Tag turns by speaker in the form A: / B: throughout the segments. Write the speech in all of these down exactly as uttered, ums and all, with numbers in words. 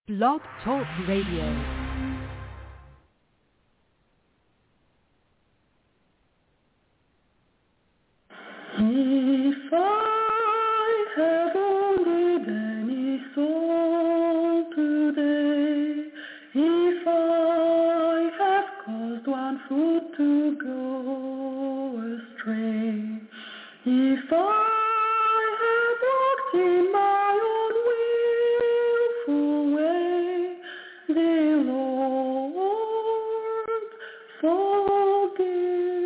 A: Blog Talk Radio.
B: If I have wounded any soul today, if I have caused one foot to go astray, if I have walked in my own willful way, dear Lord, forgive.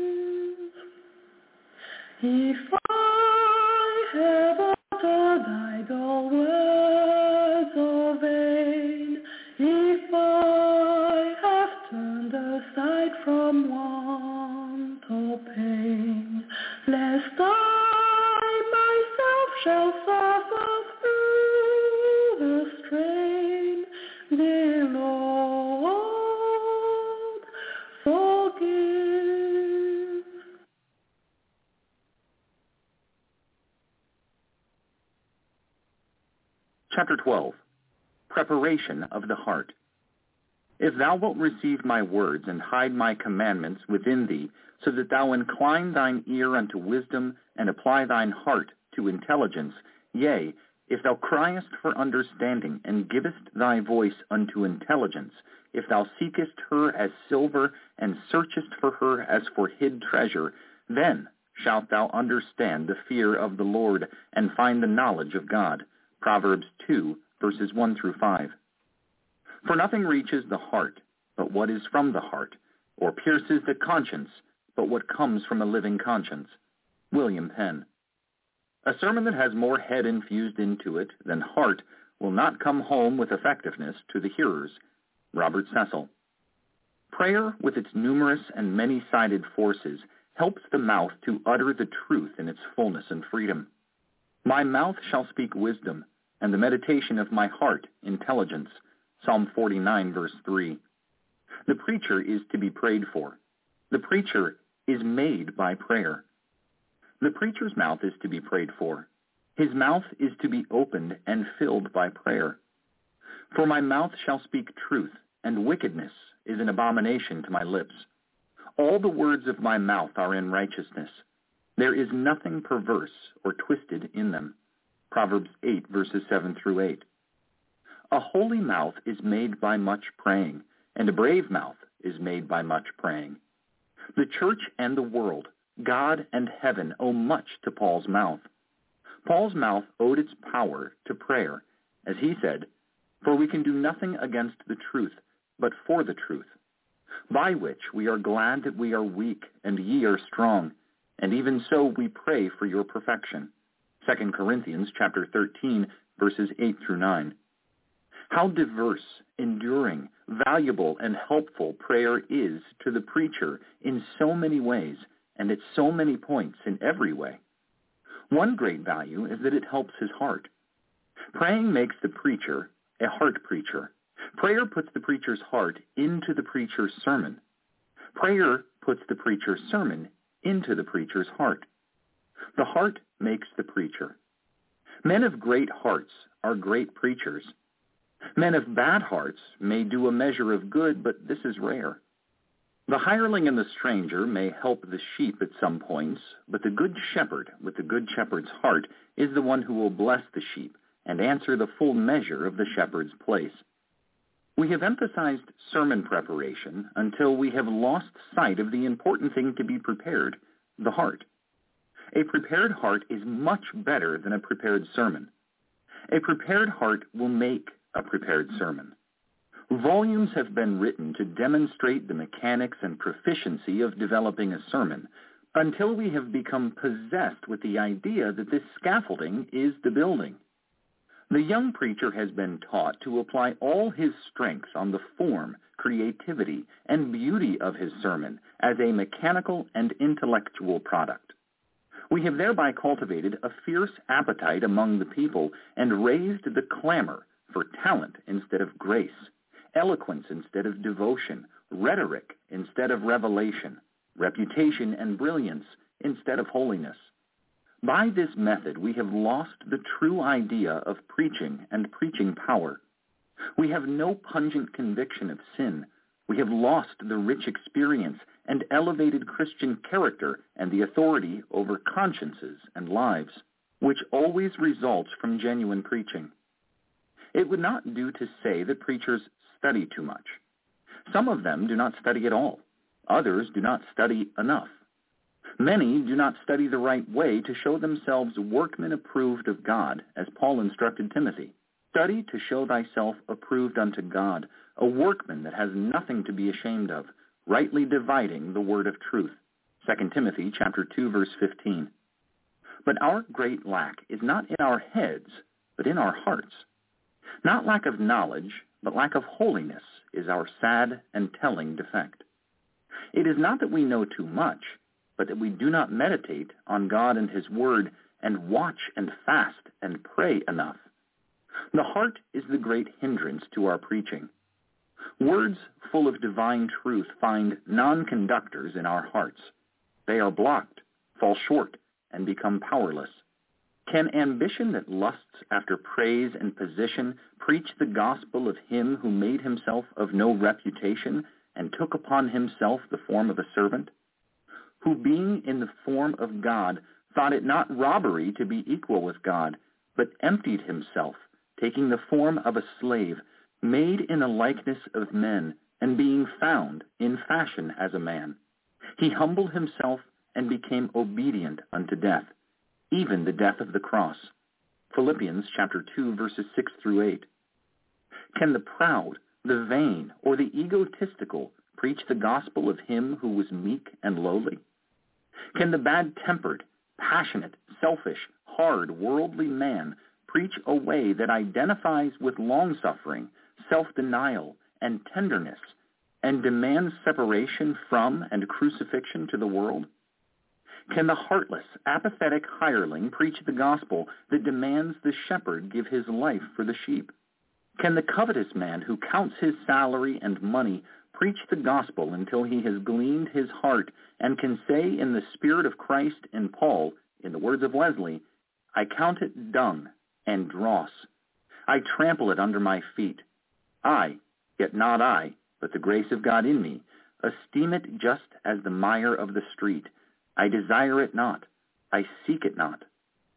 B: If I have uttered idle words of vain, if I have turned aside from want or pain, lest I myself shall suffer through the strain, dear Lord, forgive.
C: Chapter twelve. Preparation of the Heart. If thou wilt receive my words and hide my commandments within thee, so that thou incline thine ear unto wisdom and apply thine heart to intelligence, yea, if thou criest for understanding and givest thy voice unto intelligence, if thou seekest her as silver and searchest for her as for hid treasure, then shalt thou understand the fear of the Lord and find the knowledge of God. Proverbs two, verses one through five. For nothing reaches the heart but what is from the heart, or pierces the conscience but what comes from a living conscience. William Penn. A sermon that has more head infused into it than heart will not come home with effectiveness to the hearers. Robert Cecil. Prayer, with its numerous and many-sided forces, helps the mouth to utter the truth in its fullness and freedom. My mouth shall speak wisdom, and the meditation of my heart intelligence. Psalm forty-nine, verse three. The preacher is to be prayed for. The preacher is made by prayer. The preacher's mouth is to be prayed for. His mouth is to be opened and filled by prayer. For my mouth shall speak truth, and wickedness is an abomination to my lips. All the words of my mouth are in righteousness. There is nothing perverse or twisted in them. Proverbs eight, verses seven through eight. A holy mouth is made by much praying, and a brave mouth is made by much praying. The church and the world, God and heaven, owe much to Paul's mouth. Paul's mouth owed its power to prayer, as he said, "For we can do nothing against the truth, but for the truth, by which we are glad that we are weak, and ye are strong, and even so we pray for your perfection." Second Corinthians chapter thirteen, verses eight through nine. How diverse, enduring, valuable, and helpful prayer is to the preacher in so many ways, and at so many points in every way. One great value is that it helps his heart. Praying makes the preacher a heart preacher. Prayer puts the preacher's heart into the preacher's sermon. Prayer puts the preacher's sermon into the preacher's heart. The heart makes the preacher. Men of great hearts are great preachers. Men of bad hearts may do a measure of good, but this is rare. The hireling and the stranger may help the sheep at some points, but the good shepherd with the good shepherd's heart is the one who will bless the sheep and answer the full measure of the shepherd's place. We have emphasized sermon preparation until we have lost sight of the important thing to be prepared, the heart. A prepared heart is much better than a prepared sermon. A prepared heart will make a prepared sermon. Volumes have been written to demonstrate the mechanics and proficiency of developing a sermon until we have become possessed with the idea that this scaffolding is the building. The young preacher has been taught to apply all his strengths on the form, creativity, and beauty of his sermon as a mechanical and intellectual product. We have thereby cultivated a fierce appetite among the people and raised the clamor for talent instead of grace, eloquence instead of devotion, rhetoric instead of revelation, reputation and brilliance instead of holiness. By this method, we have lost the true idea of preaching and preaching power. We have no pungent conviction of sin. We have lost the rich experience and elevated Christian character and the authority over consciences and lives, which always results from genuine preaching. It would not do to say that preachers study too much. Some of them do not study at all. Others do not study enough. Many do not study the right way to show themselves workmen approved of God, as Paul instructed Timothy. Study to show thyself approved unto God, a workman that has nothing to be ashamed of, rightly dividing the word of truth. Second Timothy chapter two, verse fifteen. But our great lack is not in our heads, but in our hearts. Not lack of knowledge, but lack of holiness is our sad and telling defect. It is not that we know too much, but that we do not meditate on God and his word and watch and fast and pray enough. The heart is the great hindrance to our preaching. Words full of divine truth find non-conductors in our hearts. They are blocked, fall short, and become powerless. Can ambition that lusts after praise and position preach the gospel of him who made himself of no reputation and took upon himself the form of a servant? Who being in the form of God thought it not robbery to be equal with God, but emptied himself, taking the form of a slave, made in the likeness of men, and being found in fashion as a man. He humbled himself and became obedient unto death, even the death of the cross. Philippians chapter two, verses six through eight. Can the proud, the vain, or the egotistical preach the gospel of him who was meek and lowly? Can the bad-tempered, passionate, selfish, hard, worldly man preach a way that identifies with long-suffering, self-denial, and tenderness, and demands separation from and crucifixion to the world? Can the heartless, apathetic hireling preach the gospel that demands the shepherd give his life for the sheep? Can the covetous man who counts his salary and money preach the gospel until he has gleaned his heart and can say in the spirit of Christ and Paul, in the words of Wesley, I count it dung and dross. I trample it under my feet. I, yet not I, but the grace of God in me, esteem it just as the mire of the street. I desire it not. I seek it not.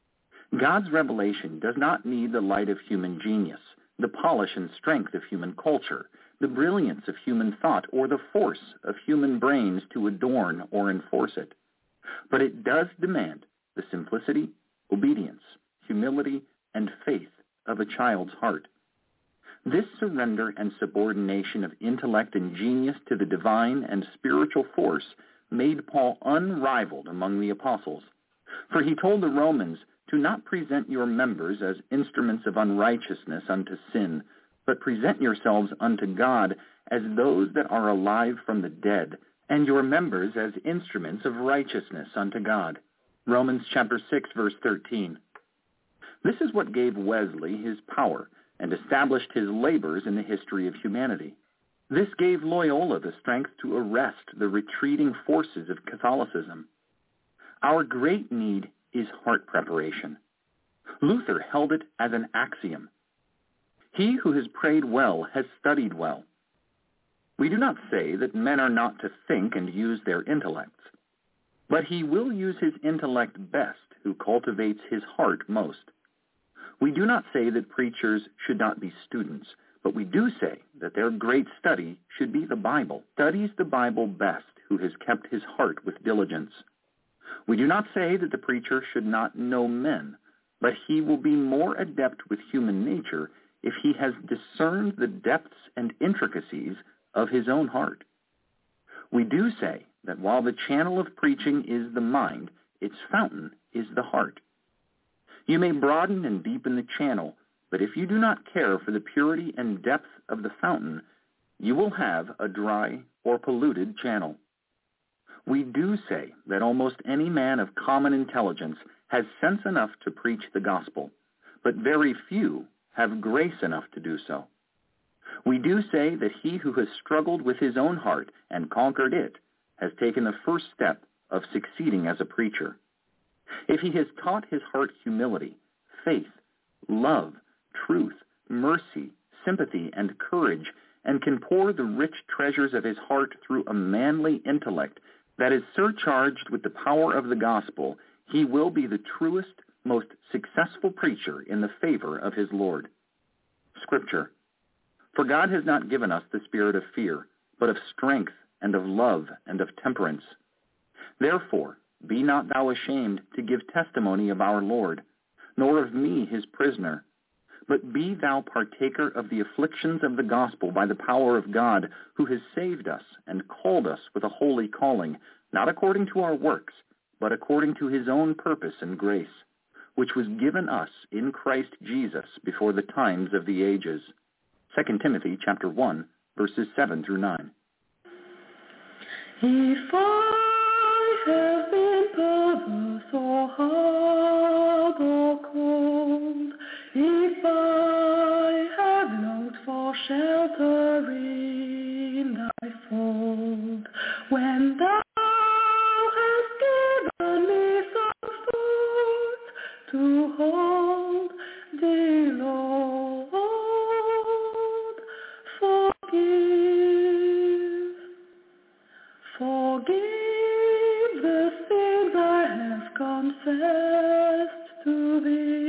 C: God's revelation does not need the light of human genius, the polish and strength of human culture, the brilliance of human thought, or the force of human brains to adorn or enforce it. But it does demand the simplicity, obedience, humility, and faith of a child's heart. This surrender and subordination of intellect and genius to the divine and spiritual force made Paul unrivaled among the apostles. For he told the Romans to not present your members as instruments of unrighteousness unto sin, but present yourselves unto God as those that are alive from the dead, and your members as instruments of righteousness unto God. Romans chapter six, verse thirteen. This is what gave Wesley his power and established his labors in the history of humanity. This gave Loyola the strength to arrest the retreating forces of Catholicism. Our great need is heart preparation. Luther held it as an axiom. He who has prayed well has studied well. We do not say that men are not to think and use their intellects, but he will use his intellect best who cultivates his heart most. We do not say that preachers should not be students, but we do say that their great study should be the Bible. Studies the Bible best who has kept his heart with diligence. We do not say that the preacher should not know men, but he will be more adept with human nature if he has discerned the depths and intricacies of his own heart. We do say that while the channel of preaching is the mind, its fountain is the heart. You may broaden and deepen the channel, but if you do not care for the purity and depth of the fountain, you will have a dry or polluted channel. We do say that almost any man of common intelligence has sense enough to preach the gospel, but very few have grace enough to do so. We do say that he who has struggled with his own heart and conquered it has taken the first step of succeeding as a preacher. If he has taught his heart humility, faith, love, truth, mercy, sympathy and courage, and can pour the rich treasures of his heart through a manly intellect that is surcharged with the power of the gospel, he will be the truest, most successful preacher in the favor of his Lord. Scripture. For God has not given us the spirit of fear, but of strength and of love and of temperance. Therefore, be not thou ashamed to give testimony of our Lord, nor of me his prisoner, but be thou partaker of the afflictions of the gospel by the power of God, who has saved us and called us with a holy calling, not according to our works, but according to his own purpose and grace, which was given us in Christ Jesus before the times of the ages. Second Timothy chapter one, verses seven through nine.
B: If I have been perverse or hard or cold, if I have longed for shelter in thy fold, when thou hast given me some force to hold thee, Lord, forgive, forgive the sins I have confessed to thee.